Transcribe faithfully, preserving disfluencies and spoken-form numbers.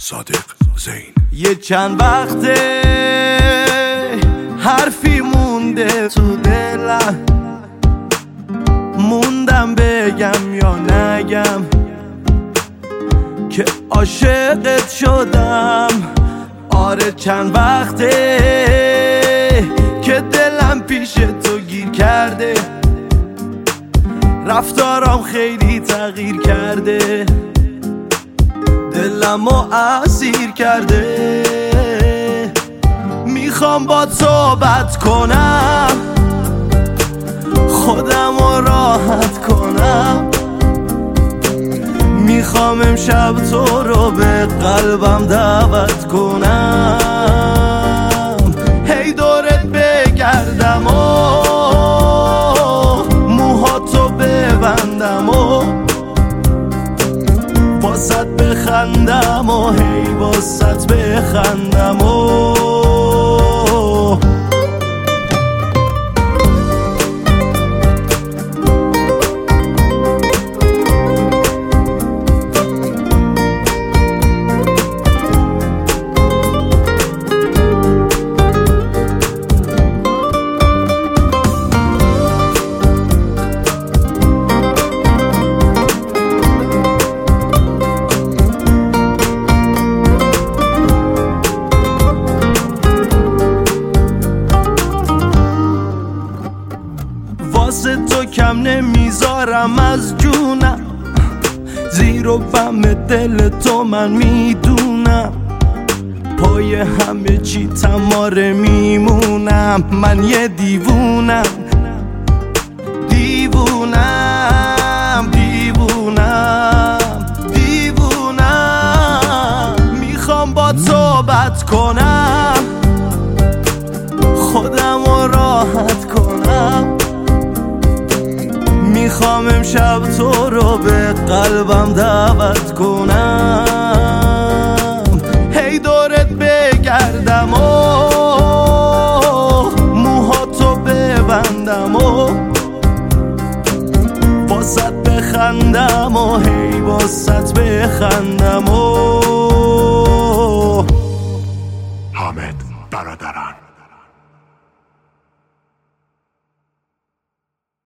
صادق زین. یه چند وقته حرفی مونده تو دلم، موندم بگم یا نگم که عاشقت شدم. آره چند وقته که دلم پیش تو گیر کرده، رفتارم خیلی تغییر کرده، دلمو اسیر کرده. میخوام با صحبت کنم، خودمو راحت کنم، میخوام امشب تو رو به قلبم دعوت کنم. هی دورت بگردم و موهاتو ببندم و واسط بخندم و هی واسط بخندم و واسه تو کم نمیذارم از جونم، زیر و بم دل تو من میدونم، پای همه چی تماره میمونم. من یه دیوونم دیوونم دیوونم دیوونم. میخوام با صحبت کنم، خودمو راحت کنم، میخوام امشب تو رو به قلبم دعوت کنم. هی دورت بگردم و موهاتو ببندم و واسط بخندم و هی واسط بخندم و